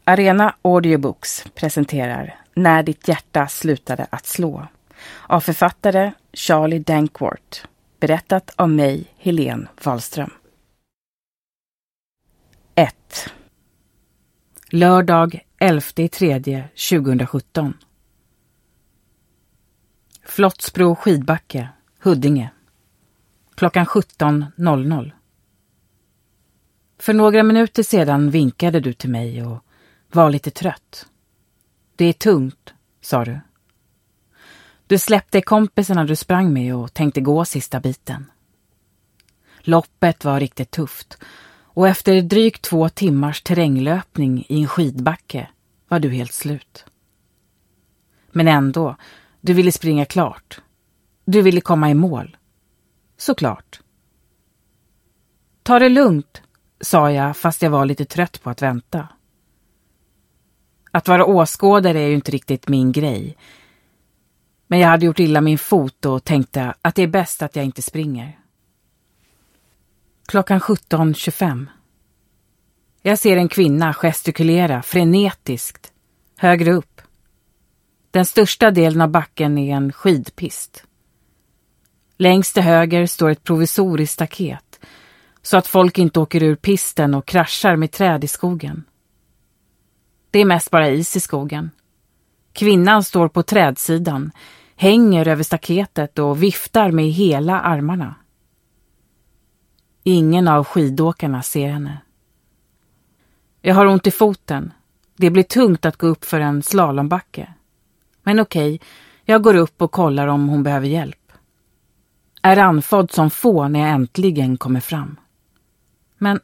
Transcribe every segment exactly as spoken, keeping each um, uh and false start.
Arena Audiobooks presenterar När ditt hjärta slutade att slå av författare Charlie Dankworth, berättat av mig, Helene Wahlström. ett. Lördag elfte tredje tjugohundrasjutton. Flottsbro skidbacke, Huddinge. Klockan sjutton noll noll. För några minuter sedan vinkade du till mig och var lite trött. Det är tungt, sa du. Du släppte kompisarna du sprang med och tänkte gå sista biten. Loppet var riktigt tufft och efter drygt två timmars terränglöpning i en skidbacke var du helt slut. Men ändå, du ville springa klart. Du ville komma i mål. Såklart. Ta det lugnt, sa jag fast jag var lite trött på att vänta. Att vara åskådare är ju inte riktigt min grej. Men jag hade gjort illa min fot och tänkte att det är bäst att jag inte springer. Klockan sjutton tjugofem. Jag ser en kvinna gestikulera frenetiskt högre upp. Den största delen av backen är en skidpist. Längst till höger står ett provisoriskt staket så att folk inte åker ur pisten och kraschar med träd i skogen. Det är mest bara is i skogen. Kvinnan står på trädsidan, hänger över staketet och viftar med hela armarna. Ingen av skidåkarna ser henne. Jag har ont i foten. Det blir tungt att gå upp för en slalombacke. Men okej, jag går upp och kollar om hon behöver hjälp. Är anfodd som få när jag äntligen kommer fram. Men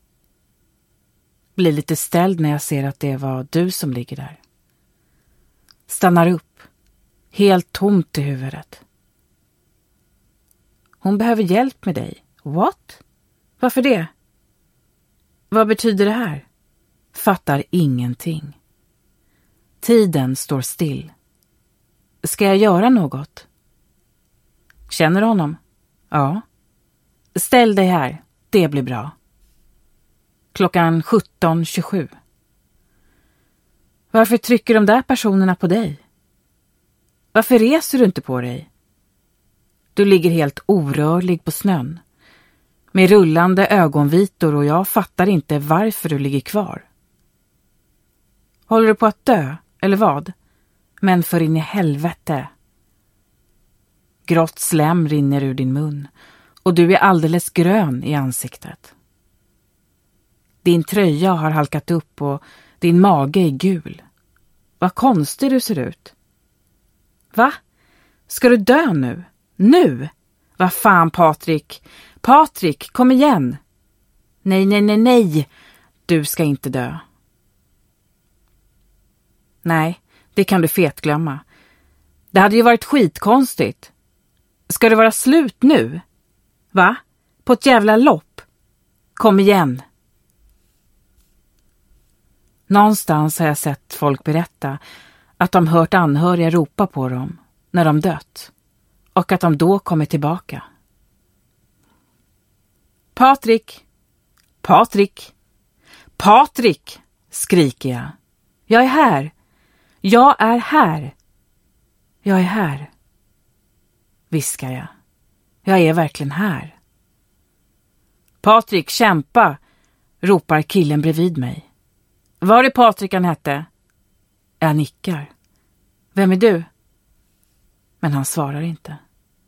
blir lite ställd när jag ser att det var du som ligger där. Stannar upp, helt tomt i huvudet. Hon behöver hjälp med dig. What? Varför det? Vad betyder det här? Fattar ingenting. Tiden står still. Ska jag göra något? Känner du honom? Ja. Ställ dig här, det blir bra. Klockan sjutton tjugosju. Varför trycker de där personerna på dig? Varför reser du inte på dig? Du ligger helt orörlig på snön. Med rullande ögonvitor och jag fattar inte varför du ligger kvar. Håller du på att dö, eller vad? Men för in i helvete. Grått slem rinner ur din mun och du är alldeles grön i ansiktet. Din tröja har halkat upp och din mage är gul. Vad konstig du ser ut. Va? Ska du dö nu? Nu? Vad fan, Patrik? Patrik, kom igen. Nej, nej, nej, nej. Du ska inte dö. Nej, det kan du fetglömma. Det hade ju varit skitkonstigt. Ska det vara slut nu? Va? På ett jävla lopp? Kom igen. Någonstans har jag sett folk berätta att de hört anhöriga ropa på dem när de dött och att de då kommer tillbaka. Patrik! Patrik! Patrik! Skriker jag. Jag är här! Jag är här! Jag är här! Viskar jag. Jag är verkligen här. Patrik, kämpa! Ropar killen bredvid mig. Var är Patrik han hette? Jag nickar. Vem är du? Men han svarar inte.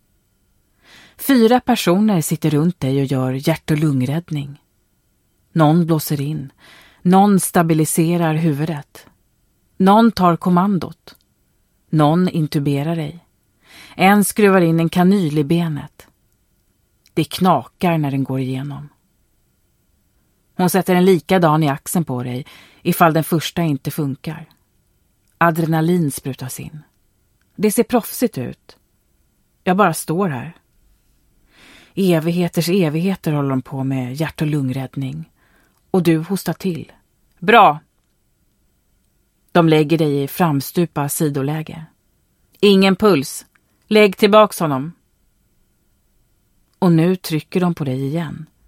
Fyra personer sitter runt dig och gör hjärt- och lungräddning. Någon blåser in. Någon stabiliserar huvudet. Någon tar kommandot. Någon intuberar dig. En skruvar in en kanyl i benet. Det knakar när den går igenom. Hon sätter en likadan i axeln på dig ifall den första inte funkar. Adrenalin sprutas in. Det ser proffsigt ut. Jag bara står här. Evigheters evigheter håller de på med hjärt- och lungräddning. Och du hostar till. Bra! De lägger dig i framstupa sidoläge. Ingen puls. Lägg tillbaks honom. Och nu trycker de på dig igen.